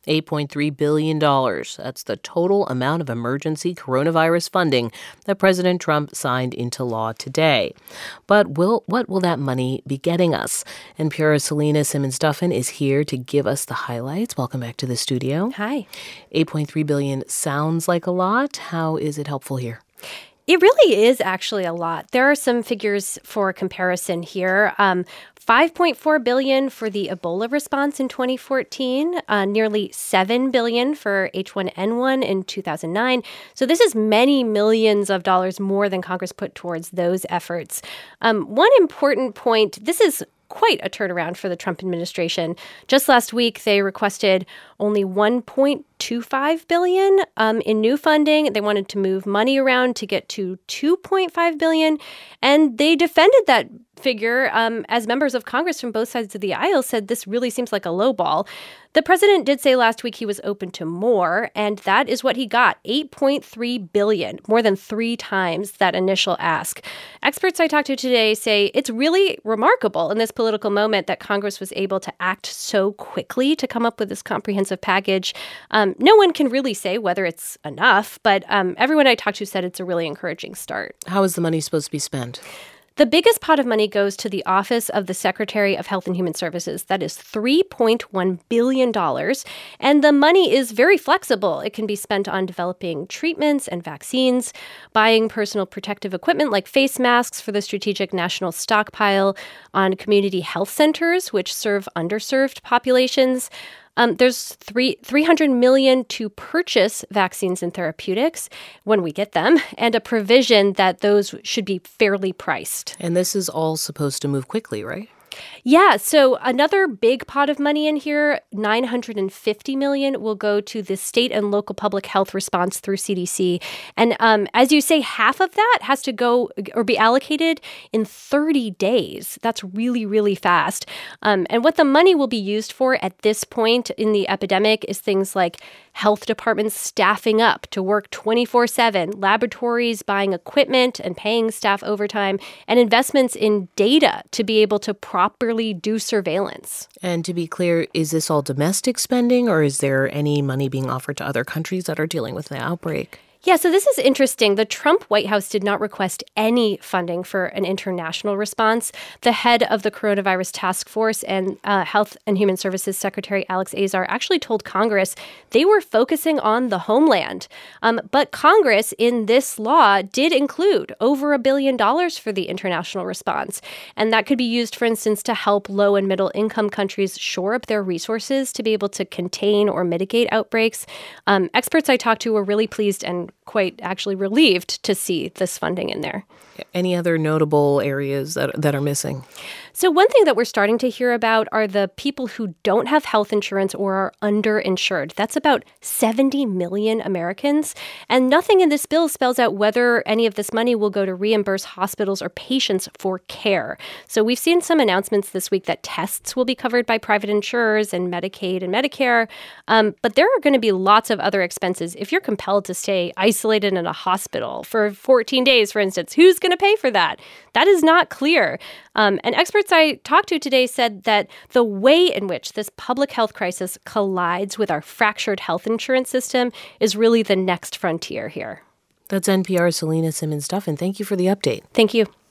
$8.3 billion. That's the total amount of emergency coronavirus funding that President Trump signed into law today. But what will that money be getting us? NPR's Selena Simmons-Duffin is here to give us the highlights. Welcome back to the studio. Hi. $8.3 billion sounds like a lot. How is it helpful here? It really is actually a lot. There are some figures for comparison here. $5.4 billion for the Ebola response in 2014, nearly $7 billion for H1N1 in 2009. So this is many millions of dollars more than Congress put towards those efforts. One important point, this is quite a turnaround for the Trump administration. Just last week, they requested only $1.25 billion in new funding. They wanted to move money around to get to $2.5 billion. And they defended that figure as members of Congress from both sides of the aisle said this really seems like a low ball. The president did say last week he was open to more, and that is what he got, $8.3 billion, more than 3 times that initial ask. Experts I talked to today say it's really remarkable in this political moment that Congress was able to act so quickly to come up with this comprehensive package. No one can really say whether it's enough, but everyone I talked to said it's a really encouraging start. How is the money supposed to be spent? The biggest pot of money goes to the Office of the Secretary of Health and Human Services. That is $3.1 billion. And the money is very flexible. It can be spent on developing treatments and vaccines, buying personal protective equipment like face masks for the Strategic National Stockpile, on community health centers, which serve underserved populations. There's $300 million to purchase vaccines and therapeutics when we get them, and a provision that those should be fairly priced. And this is all supposed to move quickly, right? Yeah, so another big pot of money in here, $950 million, will go to the state and local public health response through CDC. And as you say, half of that has to go or be allocated in 30 days. That's really, really fast. And what the money will be used for at this point in the epidemic is things like health departments staffing up to work 24/7, laboratories buying equipment and paying staff overtime, and investments in data to be able to properly do surveillance. And to be clear, is this all domestic spending, or is there any money being offered to other countries that are dealing with the outbreak? Yeah, so this is interesting. The Trump White House did not request any funding for an international response. The head of the coronavirus task force and Health and Human Services Secretary Alex Azar actually told Congress they were focusing on the homeland. But Congress in this law did include over $1 billion for the international response. And that could be used, for instance, to help low and middle income countries shore up their resources to be able to contain or mitigate outbreaks. Experts I talked to were really pleased and quite actually relieved to see this funding in there. Any other notable areas that are missing? So one thing that we're starting to hear about are the people who don't have health insurance or are underinsured. That's about 70 million Americans. And nothing in this bill spells out whether any of this money will go to reimburse hospitals or patients for care. So we've seen some announcements this week that tests will be covered by private insurers and Medicaid and Medicare. But there are going to be lots of other expenses. If you're compelled to stay isolated in a hospital for 14 days, for instance, who's going to pay for that? That is not clear. And experts I talked to today said that the way in which this public health crisis collides with our fractured health insurance system is really the next frontier here. That's NPR's Selena Simmons-Duffin. Thank you for the update. Thank you.